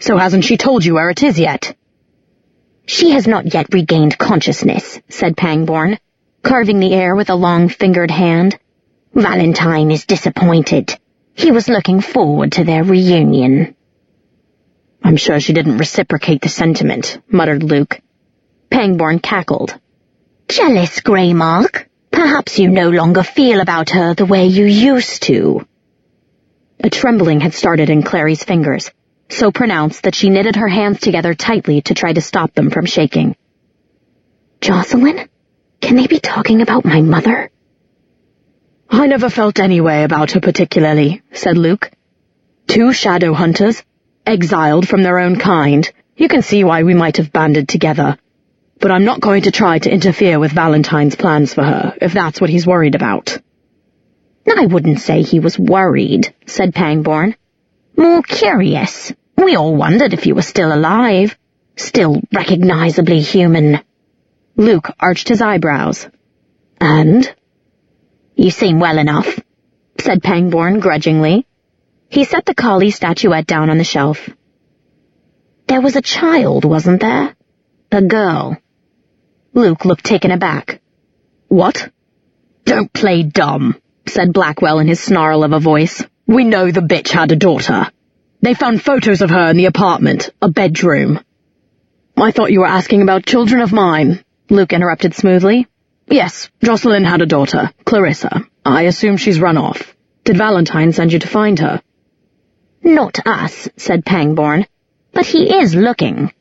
So hasn't she told you where it is yet? She has not yet regained consciousness, said Pangborn, carving the air with a long-fingered hand. Valentine is disappointed. He was looking forward to their reunion. I'm sure she didn't reciprocate the sentiment, muttered Luke. Pangborn cackled. Jealous, Greymark? Perhaps you no longer feel about her the way you used to. A trembling had started in Clary's fingers, so pronounced that she knitted her hands together tightly to try to stop them from shaking. Jocelyn? Can they be talking about my mother? I never felt any way about her particularly, said Luke. 2 shadow hunters, exiled from their own kind. You can see why we might have banded together. But I'm not going to try to interfere with Valentine's plans for her, if that's what he's worried about. I wouldn't say he was worried, said Pangborn. More curious. We all wondered if you were still alive. Still recognizably human. Luke arched his eyebrows. And? You seem well enough, said Pangborn grudgingly. He set the collie statuette down on the shelf. There was a child, wasn't there? A girl. Luke looked taken aback. What? Don't play dumb, said Blackwell in his snarl of a voice. We know the bitch had a daughter. They found photos of her in the apartment, a bedroom. I thought you were asking about children of mine, Luke interrupted smoothly. Yes, Jocelyn had a daughter, Clarissa. I assume she's run off. Did Valentine send you to find her? Not us, said Pangborn, but he is looking.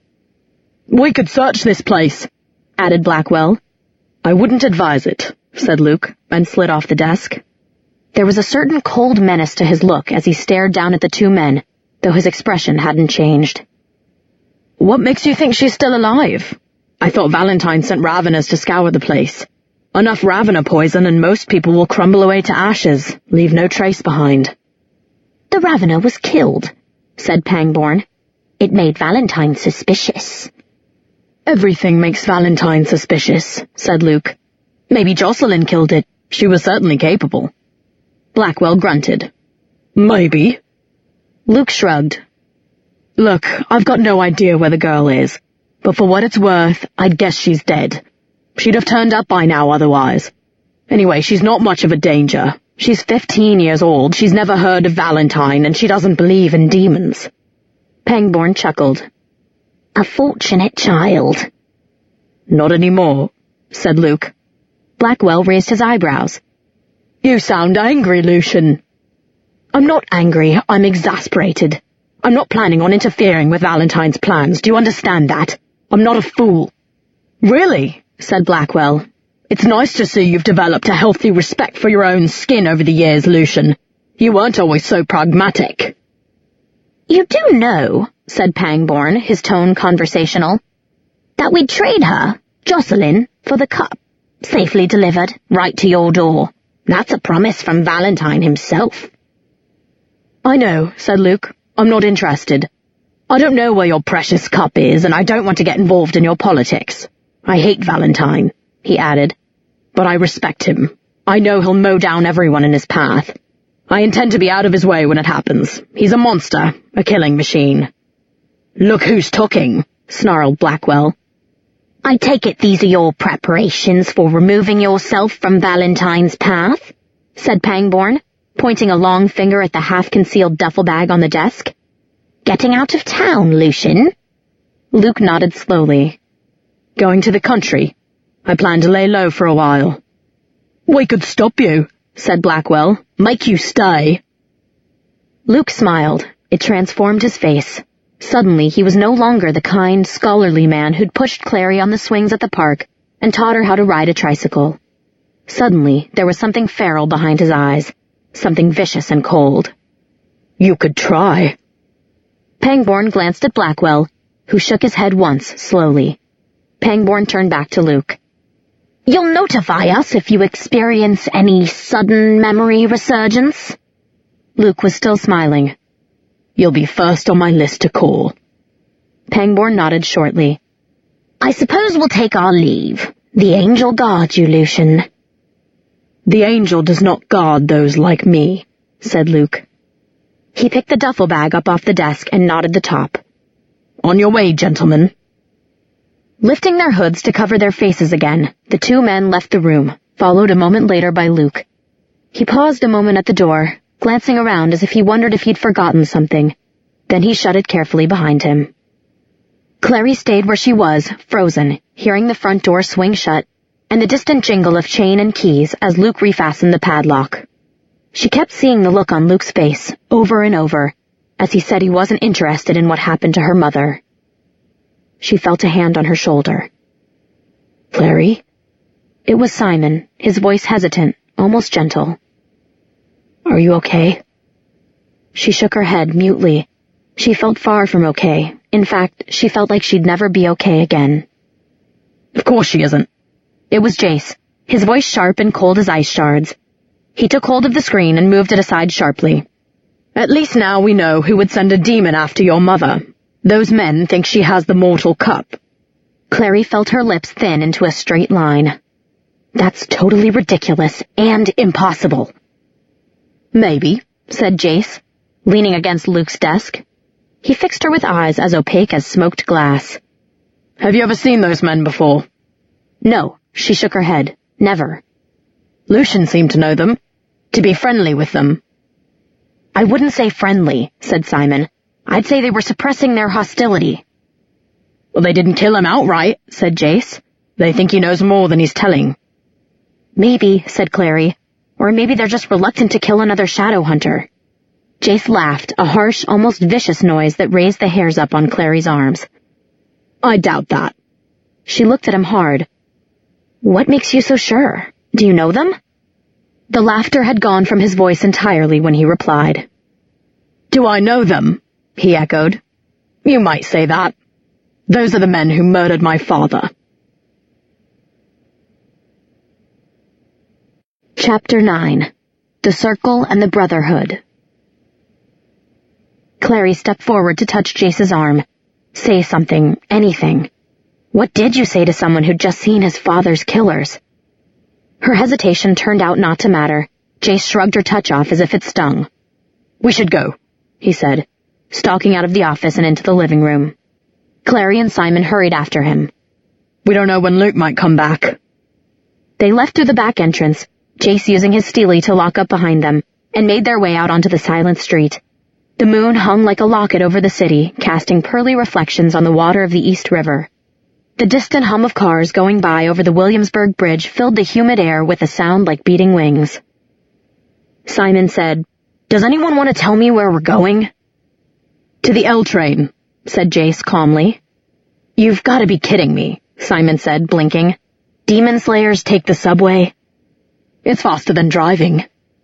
We could search this place, added Blackwell. I wouldn't advise it, said Luke, and slid off the desk. There was a certain cold menace to his look as he stared down at the 2 men, though his expression hadn't changed. What makes you think she's still alive? I thought Valentine sent Raveners to scour the place. Enough Ravener poison and most people will crumble away to ashes, leave no trace behind. The Ravener was killed, said Pangborn. It made Valentine suspicious. Everything makes Valentine suspicious, said Luke. Maybe Jocelyn killed it. She was certainly capable. Blackwell grunted. Maybe. Luke shrugged. Look, I've got no idea where the girl is, but for what it's worth, I'd guess she's dead. She'd have turned up by now otherwise. Anyway, she's not much of a danger. She's 15 years old, she's never heard of Valentine, and she doesn't believe in demons. Pangborn chuckled. A fortunate child. Not anymore, said Luke. Blackwell raised his eyebrows. You sound angry, Lucian. I'm not angry, I'm exasperated. I'm not planning on interfering with Valentine's plans, do you understand that? I'm not a fool. Really? Said Blackwell. It's nice to see you've developed a healthy respect for your own skin over the years, Lucian. You weren't always so pragmatic. You do know, said Pangborn, his tone conversational, that we'd trade her, Jocelyn, for the cup, safely delivered, right to your door. That's a promise from Valentine himself. I know, said Luke. I'm not interested. I don't know where your precious cup is, and I don't want to get involved in your politics. I hate Valentine, he added, but I respect him. I know he'll mow down everyone in his path. I intend to be out of his way when it happens. He's a monster, a killing machine. Look who's talking, snarled Blackwell. I take it these are your preparations for removing yourself from Valentine's path, said Pangborn, pointing a long finger at the half-concealed duffel bag on the desk. Getting out of town, Lucian? Luke nodded slowly. Going to the country. I plan to lay low for a while. We could stop you, said Blackwell. Make you stay. Luke smiled. It transformed his face. Suddenly he was no longer the kind, scholarly man who'd pushed Clary on the swings at the park and taught her how to ride a tricycle. Suddenly there was something feral behind his eyes, something vicious and cold. You could try. Pangborn glanced at Blackwell, who shook his head once, slowly. Pangborn turned back to Luke. You'll notify us if you experience any sudden memory resurgence? Luke was still smiling. You'll be first on my list to call. Pangborn nodded shortly. I suppose we'll take our leave. The angel guards you, Lucian. The angel does not guard those like me, said Luke. He picked the duffel bag up off the desk and knotted the top. On your way, gentlemen." Lifting their hoods to cover their faces again, the two men left the room, followed a moment later by Luke. He paused a moment at the door, glancing around as if he wondered if he'd forgotten something. Then he shut it carefully behind him. Clary stayed where she was, frozen, hearing the front door swing shut, and the distant jingle of chain and keys as Luke refastened the padlock. She kept seeing the look on Luke's face, over and over, as he said he wasn't interested in what happened to her mother. She felt a hand on her shoulder. "Clary?" It was Simon, his voice hesitant, almost gentle. "Are you okay?" She shook her head mutely. She felt far from okay. In fact, she felt like she'd never be okay again. "Of course she isn't." It was Jace, his voice sharp and cold as ice shards. He took hold of the screen and moved it aside sharply. "At least now we know who would send a demon after your mother. Those men think she has the mortal cup." Clary felt her lips thin into a straight line. "That's totally ridiculous and impossible." "Maybe," said Jace, leaning against Luke's desk. He fixed her with eyes as opaque as smoked glass. "Have you ever seen those men before?" "No," she shook her head. "Never." "Lucian seemed to know them, to be friendly with them." "I wouldn't say friendly," said Simon. "I'd say they were suppressing their hostility." "Well, they didn't kill him outright," said Jace. "They think he knows more than he's telling." "Maybe," said Clary. "Or maybe they're just reluctant to kill another shadow hunter." Jace laughed, a harsh, almost vicious noise that raised the hairs up on Clary's arms. "I doubt that." She looked at him hard. "What makes you so sure? Do you know them?" The laughter had gone from his voice entirely when he replied. "Do I know them?" he echoed. "You might say that. Those are the men who murdered my father." Chapter 9. The Circle and the Brotherhood. Clary stepped forward to touch Jace's arm. Say something, anything. What did you say to someone who'd just seen his father's killers? Her hesitation turned out not to matter. Jace shrugged her touch off as if it stung. "We should go," he said, stalking out of the office and into the living room. Clary and Simon hurried after him. "We don't know when Luke might come back." They left through the back entrance, Jace using his steely to lock up behind them, and made their way out onto the silent street. The moon hung like a locket over the city, casting pearly reflections on the water of the East River. The distant hum of cars going by over the Williamsburg Bridge filled the humid air with a sound like beating wings. Simon said, "Does anyone want to tell me where we're going?" "To the L train," said Jace calmly. "You've got to be kidding me," Simon said, blinking. "Demon slayers take the subway?" "It's faster than driving."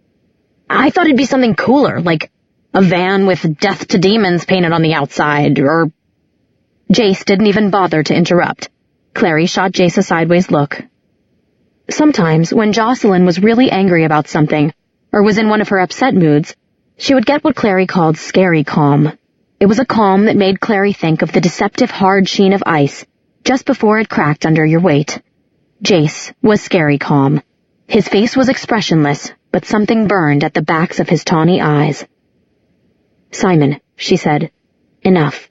"I thought it'd be something cooler, like a van with death to demons painted on the outside, or—" Jace didn't even bother to interrupt. Clary shot Jace a sideways look. Sometimes, when Jocelyn was really angry about something, or was in one of her upset moods, she would get what Clary called scary calm. It was a calm that made Clary think of the deceptive hard sheen of ice, just before it cracked under your weight. Jace was scary calm. His face was expressionless, but something burned at the backs of his tawny eyes. "Simon," she said. "Enough."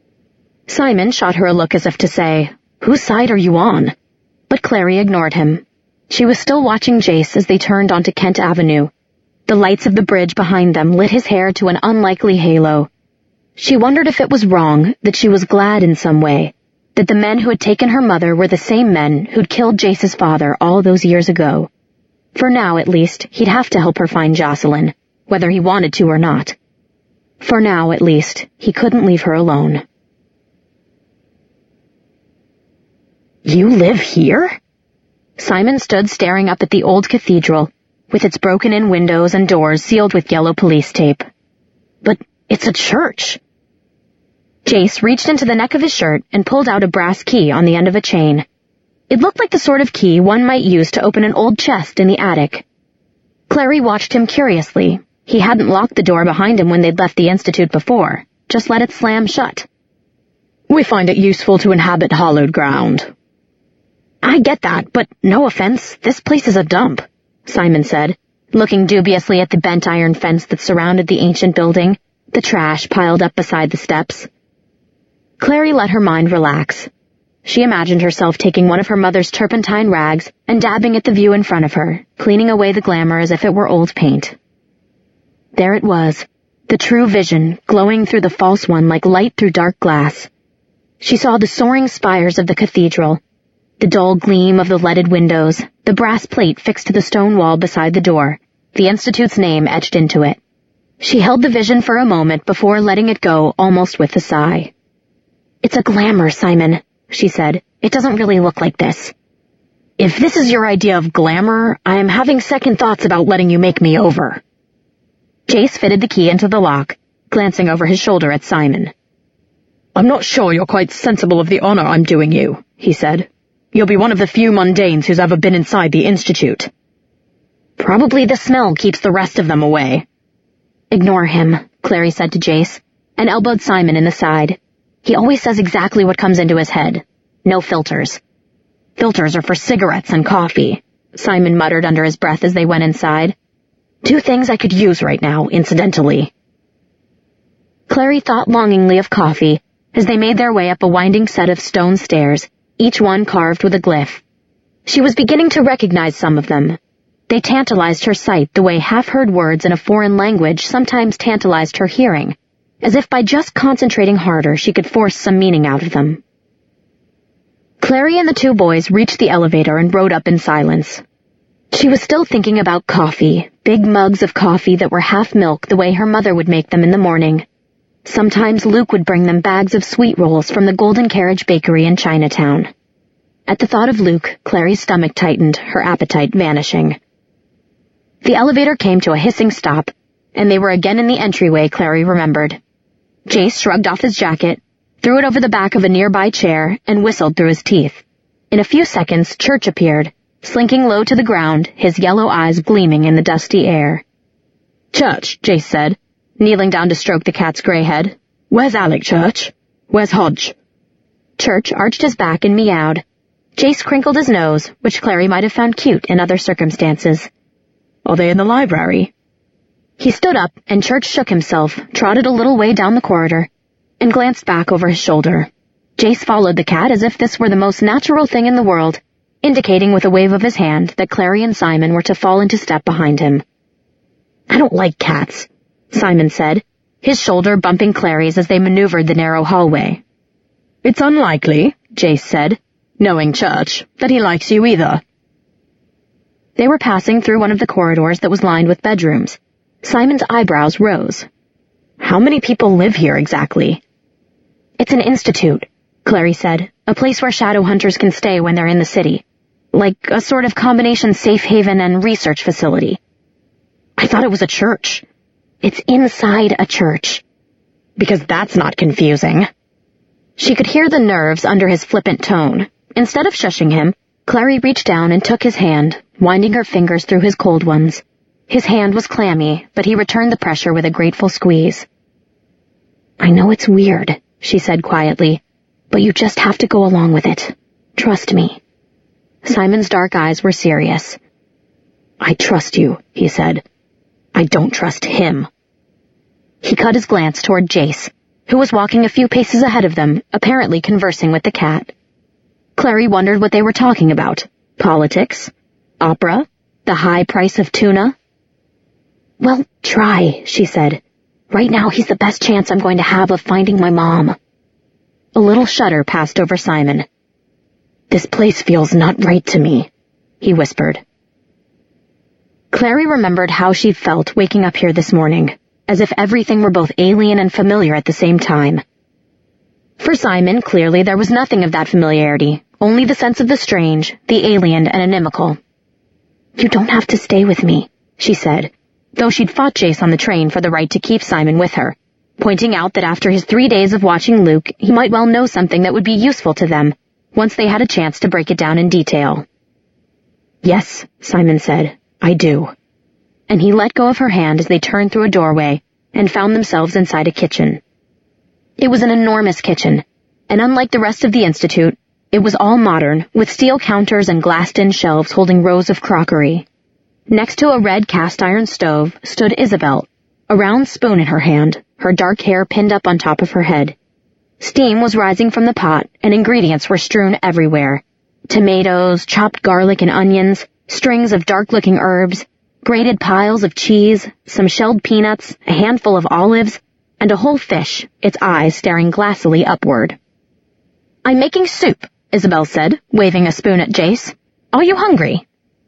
Simon shot her a look as if to say, "Whose side are you on?" But Clary ignored him. She was still watching Jace as they turned onto Kent Avenue. The lights of the bridge behind them lit his hair to an unlikely halo. She wondered if it was wrong, that she was glad in some way, that the men who had taken her mother were the same men who'd killed Jace's father all those years ago. For now, at least, he'd have to help her find Jocelyn, whether he wanted to or not. For now, at least, he couldn't leave her alone. "You live here?" Simon stood staring up at the old cathedral, with its broken-in windows and doors sealed with yellow police tape. "But it's a church." Jace reached into the neck of his shirt and pulled out a brass key on the end of a chain. It looked like the sort of key one might use to open an old chest in the attic. Clary watched him curiously. He hadn't locked the door behind him when they'd left the Institute before, just let it slam shut. "We find it useful to inhabit hallowed ground." "I get that, but no offense, this place is a dump," Simon said, looking dubiously at the bent iron fence that surrounded the ancient building, the trash piled up beside the steps. Clary let her mind relax. She imagined herself taking one of her mother's turpentine rags and dabbing at the view in front of her, cleaning away the glamour as if it were old paint. There it was, the true vision, glowing through the false one like light through dark glass. She saw the soaring spires of the cathedral, the dull gleam of the leaded windows, the brass plate fixed to the stone wall beside the door, the Institute's name etched into it. She held the vision for a moment before letting it go almost with a sigh. "It's a glamour, Simon," she said. "It doesn't really look like this." "If this is your idea of glamour, I am having second thoughts about letting you make me over." Jace fitted the key into the lock, glancing over his shoulder at Simon. "I'm not sure you're quite sensible of the honor I'm doing you," he said. "You'll be one of the few mundanes who's ever been inside the Institute." "Probably the smell keeps the rest of them away." "Ignore him," Clary said to Jace, and elbowed Simon in the side. "He always says exactly what comes into his head. No filters." "Filters are for cigarettes and coffee," Simon muttered under his breath as they went inside. "Two things I could use right now, incidentally." Clary thought longingly of coffee as they made their way up a winding set of stone stairs, each one carved with a glyph. She was beginning to recognize some of them. They tantalized her sight the way half-heard words in a foreign language sometimes tantalized her hearing, as if by just concentrating harder she could force some meaning out of them. Clary and the two boys reached the elevator and rode up in silence. She was still thinking about coffee, big mugs of coffee that were half milk the way her mother would make them in the morning. Sometimes Luke would bring them bags of sweet rolls from the Golden Carriage Bakery in Chinatown. At the thought of Luke, Clary's stomach tightened, her appetite vanishing. The elevator came to a hissing stop, and they were again in the entryway Clary remembered. Jace shrugged off his jacket, threw it over the back of a nearby chair, and whistled through his teeth. In a few seconds, Church appeared, slinking low to the ground, his yellow eyes gleaming in the dusty air. "Church," Jace said, kneeling down to stroke the cat's gray head. "Where's Alec, Church? Where's Hodge?" Church arched his back and meowed. Jace crinkled his nose, which Clary might have found cute in other circumstances. "Are they in the library?" He stood up, and Church shook himself, trotted a little way down the corridor, and glanced back over his shoulder. Jace followed the cat as if this were the most natural thing in the world, indicating with a wave of his hand that Clary and Simon were to fall into step behind him. "I don't like cats," Simon said, his shoulder bumping Clary's as they maneuvered the narrow hallway. "It's unlikely," Jace said, knowing Church, that he likes you either. They were passing through one of the corridors that was lined with bedrooms. Simon's eyebrows rose. "How many people live here exactly?" "It's an institute," Clary said, "a place where shadow hunters can stay when they're in the city. Like a sort of combination safe haven and research facility." "I thought it was a church." "It's inside a church." "Because that's not confusing." She could hear the nerves under his flippant tone. Instead of shushing him, Clary reached down and took his hand, winding her fingers through his cold ones. His hand was clammy, but he returned the pressure with a grateful squeeze. "I know it's weird," she said quietly, "but you just have to go along with it. Trust me." Simon's dark eyes were serious. "I trust you," he said. "I don't trust him." He cut his glance toward Jace, who was walking a few paces ahead of them, apparently conversing with the cat. Clary wondered what they were talking about. Politics? Opera? The high price of tuna? "Well, try," she said. "Right now he's the best chance I'm going to have of finding my mom." A little shudder passed over Simon. "This place feels not right to me," he whispered. Clary remembered how she'd felt waking up here this morning, as if everything were both alien and familiar at the same time. For Simon, clearly, there was nothing of that familiarity, only the sense of the strange, the alien and inimical. "You don't have to stay with me," she said, though she'd fought Jace on the train for the right to keep Simon with her, pointing out that after his 3 days of watching Luke, he might well know something that would be useful to them, once they had a chance to break it down in detail. "Yes," Simon said, "I do." And he let go of her hand as they turned through a doorway and found themselves inside a kitchen. It was an enormous kitchen, and unlike the rest of the Institute, it was all modern, with steel counters and glassed-in shelves holding rows of crockery. Next to a red cast-iron stove stood Isabel, a round spoon in her hand, her dark hair pinned up on top of her head. Steam was rising from the pot, and ingredients were strewn everywhere. Tomatoes, chopped garlic and onions, strings of dark-looking herbs, grated piles of cheese, some shelled peanuts, a handful of olives, and a whole fish, its eyes staring glassily upward. "I'm making soup," Isabel said, waving a spoon at Jace. "Are you hungry?"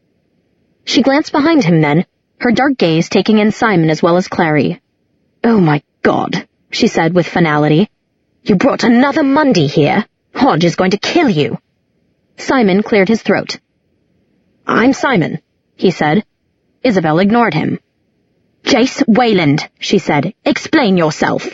She glanced behind him then, her dark gaze taking in Simon as well as Clary. "Oh my God," she said with finality. "You brought another Mundy here. Hodge is going to kill you." Simon cleared his throat. "I'm Simon," he said. Isabel ignored him. "Jace Wayland," she said. "Explain yourself."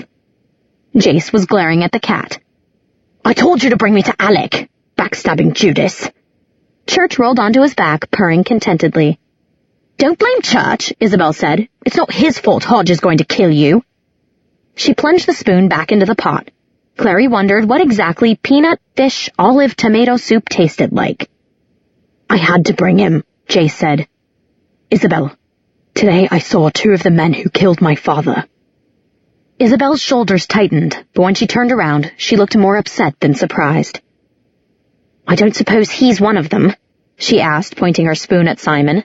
Jace was glaring at the cat. "I told you to bring me to Alec, backstabbing Judas." Church rolled onto his back, purring contentedly. "Don't blame Church," Isabel said. "It's not his fault Hodge is going to kill you." She plunged the spoon back into the pot. Clary wondered what exactly peanut, fish, olive, tomato soup tasted like. "I had to bring him," Jace said. "Isabel, today I saw 2 of the men who killed my father." Isabel's shoulders tightened, but when she turned around, she looked more upset than surprised. "I don't suppose he's one of them?" she asked, pointing her spoon at Simon.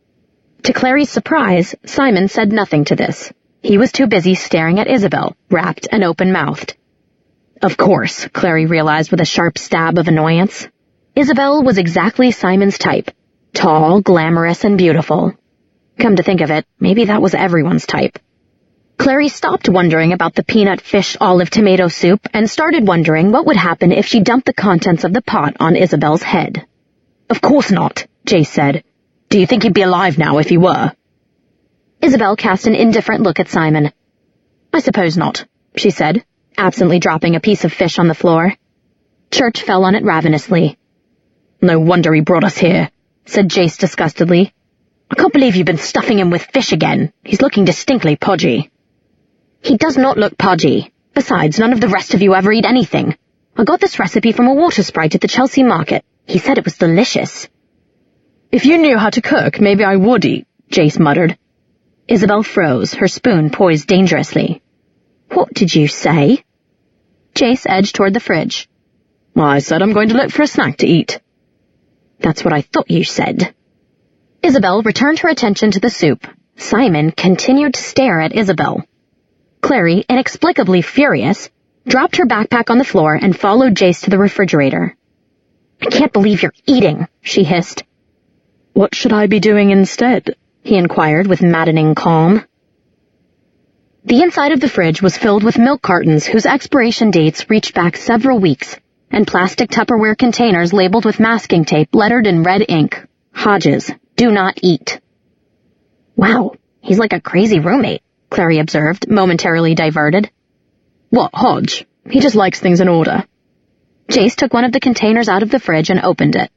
To Clary's surprise, Simon said nothing to this. He was too busy staring at Isabel, rapt and open-mouthed. Of course, Clary realized with a sharp stab of annoyance. Isabel was exactly Simon's type. Tall, glamorous, and beautiful. Come to think of it, maybe that was everyone's type. Clary stopped wondering about the peanut, fish, olive, tomato soup and started wondering what would happen if she dumped the contents of the pot on Isabel's head. "Of course not," Jace said. "Do you think he'd be alive now if he were?" Isabel cast an indifferent look at Simon. "I suppose not," she said, absently dropping a piece of fish on the floor. Church fell on it ravenously. "No wonder he brought us here," said Jace disgustedly. "I can't believe you've been stuffing him with fish again. He's looking distinctly podgy." "He does not look podgy. Besides, none of the rest of you ever eat anything. I got this recipe from a water sprite at the Chelsea market. He said it was delicious." "If you knew how to cook, maybe I would eat," Jace muttered. Isabel froze, her spoon poised dangerously. "What did you say?" Jace edged toward the fridge. "I said I'm going to look for a snack to eat." "That's what I thought you said." Isabel returned her attention to the soup. Simon continued to stare at Isabel. Clary, inexplicably furious, dropped her backpack on the floor and followed Jace to the refrigerator. "I can't believe you're eating," she hissed. "What should I be doing instead?" he inquired with maddening calm. The inside of the fridge was filled with milk cartons whose expiration dates reached back several weeks, and plastic Tupperware containers labeled with masking tape lettered in red ink. Hodges, do not eat. "Wow, he's like a crazy roommate," Clary observed, momentarily diverted. "What, Hodge? He just likes things in order." Jace took one of the containers out of the fridge and opened it.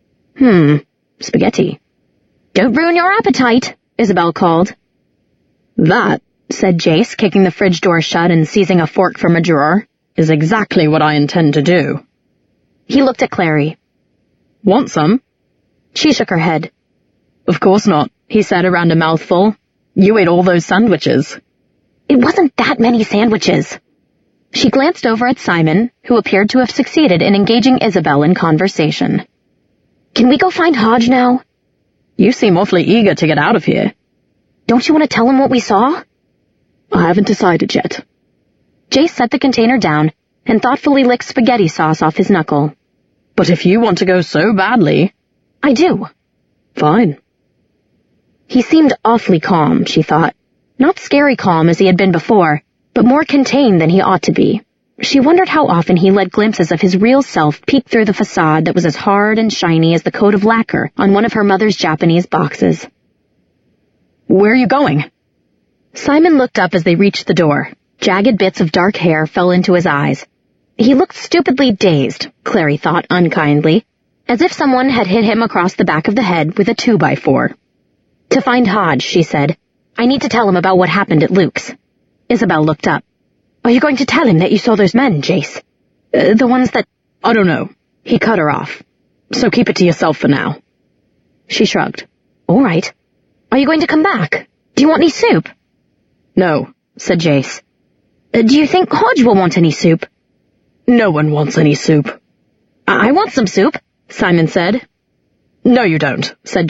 Spaghetti. "Don't ruin your appetite," Isabel called. "That," said Jace, kicking the fridge door shut and seizing a fork from a drawer, "is exactly what I intend to do." He looked at Clary. "Want some?" She shook her head. "Of course not," he said around a mouthful. "You ate all those sandwiches." "It wasn't that many sandwiches." She glanced over at Simon, who appeared to have succeeded in engaging Isabel in conversation. "Can we go find Hodge now?" "You seem awfully eager to get out of here." "Don't you want to tell him what we saw?" "I haven't decided yet." Jace set the container down and thoughtfully licked spaghetti sauce off his knuckle. "But if you want to go so badly—" "I do." "Fine." He seemed awfully calm, she thought. Not scary calm as he had been before, but more contained than he ought to be. She wondered how often he let glimpses of his real self peek through the facade that was as hard and shiny as the coat of lacquer on one of her mother's Japanese boxes. "Where are you going?" Simon looked up as they reached the door. Jagged bits of dark hair fell into his eyes. He looked stupidly dazed, Clary thought unkindly, as if someone had hit him across the back of the head with a 2x4. "To find Hodge," she said. "I need to tell him about what happened at Luke's." Isabel looked up. "Are you going to tell him that you saw those men, Jace? The ones that—" "I don't know." He cut her off. "So keep it to yourself for now." She shrugged. "All right. Are you going to come back? Do you want any soup?" "No," said Jace. "Do you think Hodge will want any soup?" No one wants any soup. I want some soup, Simon said. No, you don't, said